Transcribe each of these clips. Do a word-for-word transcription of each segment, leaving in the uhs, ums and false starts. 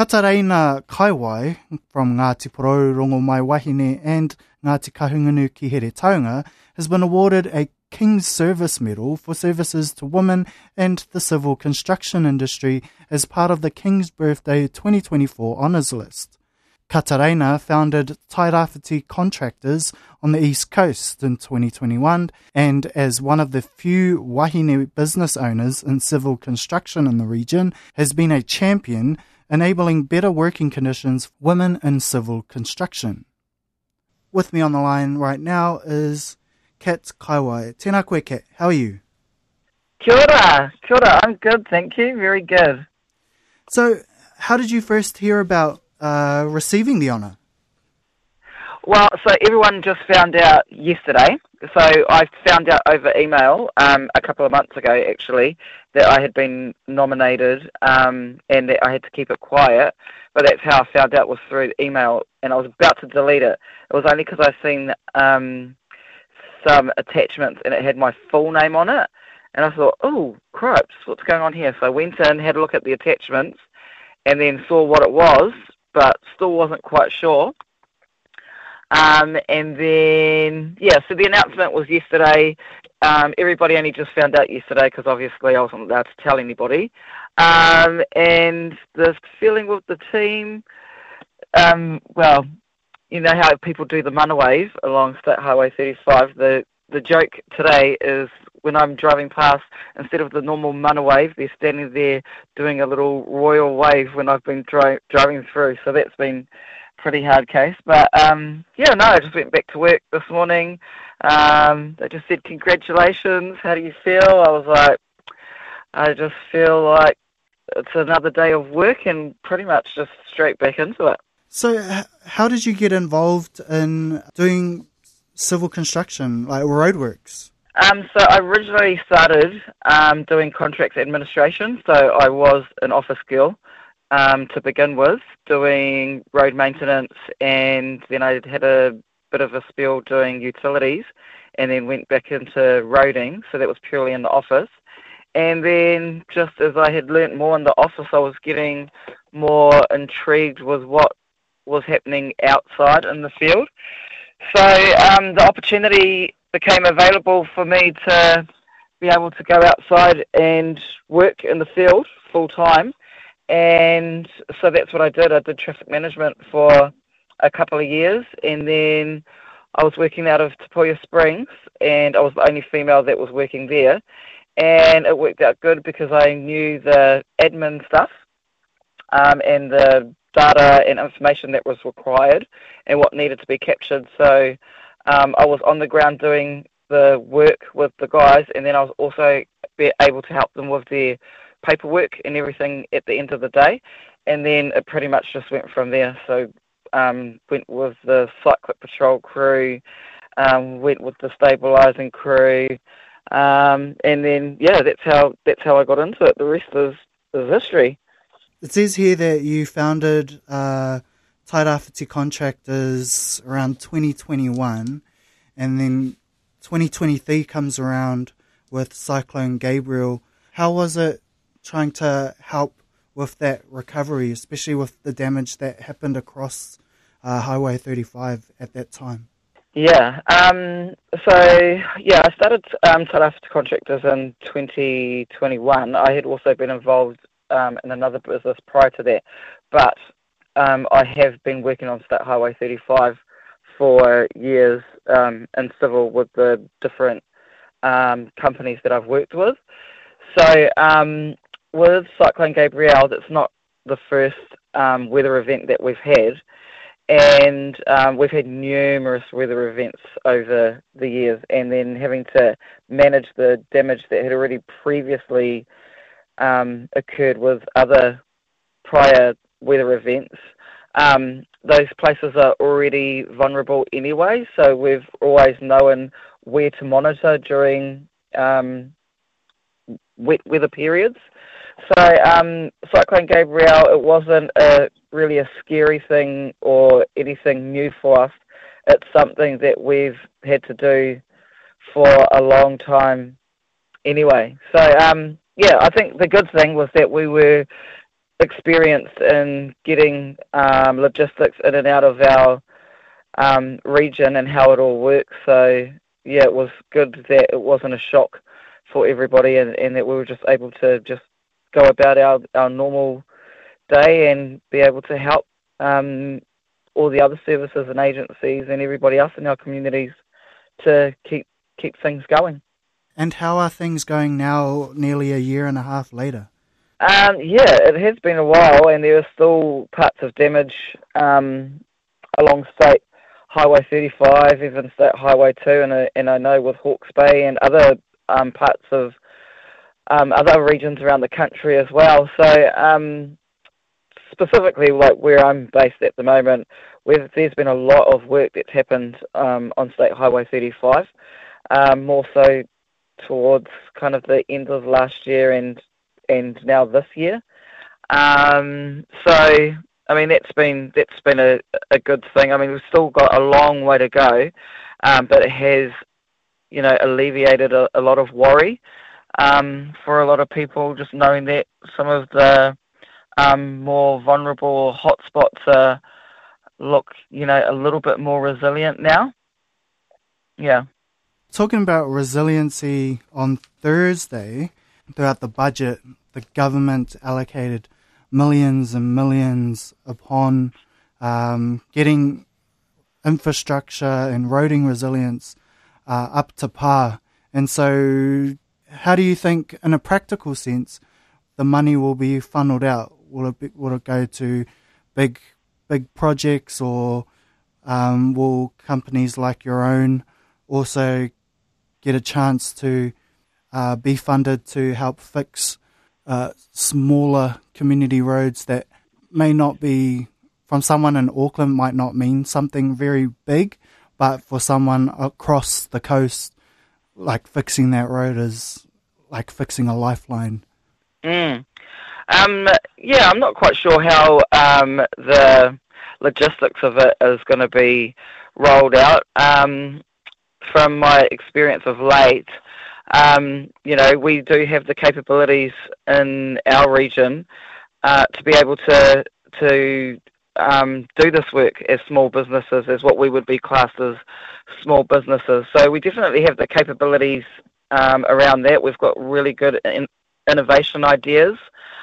Katareina Kaiwai from Ngāti Porou Rongo Mai Wahine and Ngāti Kahungunu ki Here Taunga has been awarded a King's Service Medal for services to women and the civil construction industry as part of the King's Birthday twenty twenty-four honours list. Katareina founded Tairāwhiti Contractors on the East Coast in twenty twenty-one and as one of the few wahine business owners in civil construction in the region has been a champion enabling better working conditions for women in civil construction. With me on the line right now is Kat Kaiwai. Tēnā koe, Kat. How are you? Kia ora. Kia ora. I'm good, thank you. Very good. So, how did you first hear about uh, receiving the honour? Well, so everyone just found out yesterday. So I found out over email um, a couple of months ago, actually, that I had been nominated um, and that I had to keep it quiet. But that's how I found out, was through email, and I was about to delete it. It was only because I seen um, some attachments and it had my full name on it. And I thought, oh, cripes, what's going on here? So I went in, had a look at the attachments, and then saw what it was, but still wasn't quite sure. Um, and then, yeah, so the announcement was yesterday. Um, everybody only just found out yesterday because obviously I wasn't allowed to tell anybody. Um, and the feeling with the team, um, well, you know how people do the mana wave along State Highway thirty-five. The, the joke today is when I'm driving past, instead of the normal mana wave, they're standing there doing a little royal wave when I've been dri- driving through. So that's been pretty hard case, but um, yeah, no, I just went back to work this morning. Um, they just said, congratulations, how do you feel? I was like, I just feel like it's another day of work and pretty much just straight back into it. So h- how did you get involved in doing civil construction, like roadworks? Um, so I originally started um, doing contracts administration, so I was an office girl. Um, to begin with, doing road maintenance, and then I had a bit of a spell doing utilities, and then went back into roading, so that was purely in the office. And then just as I had learnt more in the office, I was getting more intrigued with what was happening outside in the field. So um, the opportunity became available for me to be able to go outside and work in the field full time. And so that's what I did. I did traffic management for a couple of years, and then I was working out of Tapuia Springs, and I was the only female that was working there. And it worked out good because I knew the admin stuff um, and the data and information that was required and what needed to be captured. So um, I was on the ground doing the work with the guys, and then I was also be able to help them with their paperwork and everything at the end of the day, and then it pretty much just went from there. So um, went with the cyclic patrol crew, um, went with the stabilising crew, um, and then yeah, that's how that's how I got into it. The rest is, is history. It says here that you founded uh, Tairāwhiti Contractors around twenty twenty-one, and then twenty twenty-three comes around with Cyclone Gabrielle. How was it trying to help with that recovery, especially with the damage that happened across uh, Highway thirty-five at that time? Yeah, um, so yeah, I started um, Tairāwhiti Contractors in twenty twenty-one. I had also been involved um, in another business prior to that, but um, I have been working on State Highway thirty-five for years um, in civil with the different um, companies that I've worked with. So um, with Cyclone Gabrielle, that's not the first um, weather event that we've had, and um, we've had numerous weather events over the years, and then having to manage the damage that had already previously um, occurred with other prior weather events. Um, those places are already vulnerable anyway, so we've always known where to monitor during um, wet weather periods. So um, Cyclone Gabrielle, it wasn't a, really a scary thing or anything new for us. It's something that we've had to do for a long time anyway. So um, yeah, I think the good thing was that we were experienced in getting um, logistics in and out of our um, region and how it all works. So yeah, it was good that it wasn't a shock for everybody, and, and that we were just able to just go about our, our normal day and be able to help um, all the other services and agencies and everybody else in our communities to keep keep things going. And how are things going now, nearly a year and a half later? Um, yeah, it has been a while, and there are still parts of damage um, along State Highway thirty-five, even State Highway two, and, uh, and I know with Hawke's Bay and other um, parts of um, other regions around the country as well. So um, specifically, like where I'm based at the moment, we've, there's been a lot of work that's happened um, on State Highway thirty-five, um, more so towards kind of the end of last year and and now this year. Um, so, I mean, that's been that's been a, a good thing. I mean, we've still got a long way to go, um, but it has, you know, alleviated a, a lot of worry um, for a lot of people, just knowing that some of the um, more vulnerable hotspots are, look, you know, a little bit more resilient now. Yeah. Talking about resiliency, on Thursday, throughout the budget, the government allocated millions and millions upon um, getting infrastructure and roading resilience uh, up to par. And so how do you think, in a practical sense, the money will be funneled out? Will it, be, will it go to big big projects, or um, will companies like your own also get a chance to uh, be funded to help fix uh, smaller community roads that may not be, from someone in Auckland, might not mean something very big, but for someone across the coast, like fixing that road is like fixing a lifeline? Mm. Um, yeah, I'm not quite sure how um, the logistics of it is going to be rolled out. Um, from my experience of late, um, you know, we do have the capabilities in our region uh, to be able to to um, do this work as small businesses, as what we would be classed as small businesses. So we definitely have the capabilities um, around that. We've got really good in- innovation ideas.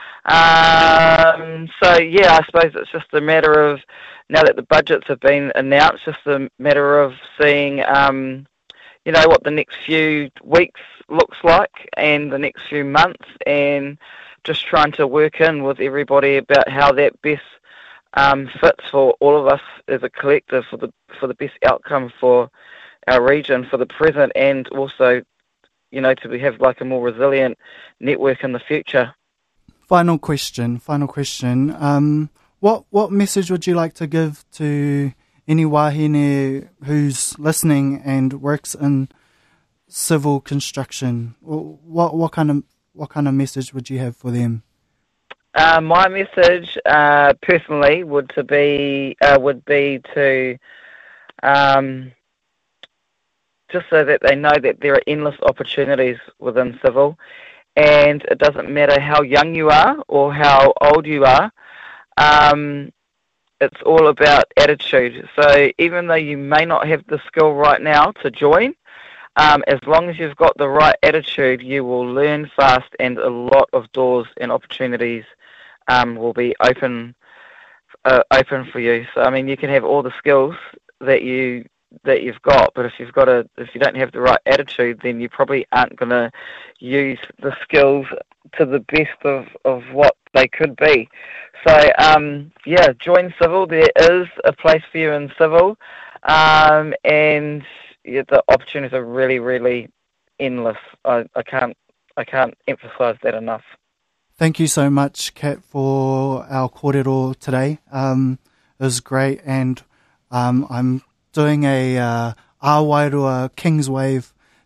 Um, so yeah, I suppose it's just a matter of, now that the budgets have been announced, just a matter of seeing, um, you know, what the next few weeks looks like and the next few months, and just trying to work in with everybody about how that best um, fits for all of us as a collective for the for the best outcome for our region for the present, and also, you know, to have like a more resilient network in the future. Final question, final question. Um, what what message would you like to give to any wahine who's listening and works in civil construction? What what kind of what kind of message would you have for them? Uh, my message, uh, personally, would to be uh, would be to um, just so that they know that there are endless opportunities within civil. And it doesn't matter how young you are or how old you are, um, it's all about attitude. So even though you may not have the skill right now to join, um, as long as you've got the right attitude, you will learn fast, and a lot of doors and opportunities um, will be open uh, open for you. So I mean, you can have all the skills that you that you've got, but if you've got a if you don't have the right attitude, then you probably aren't going to use the skills to the best of, of what they could be. So um, yeah, join civil. There is a place for you in civil, um, and yeah, the opportunities are really, really endless. I, I can't I can't emphasise that enough. Thank you so much, Kat, for our kōrero today. Um, it was great, and um, I'm doing a uh, Awairua King's Wave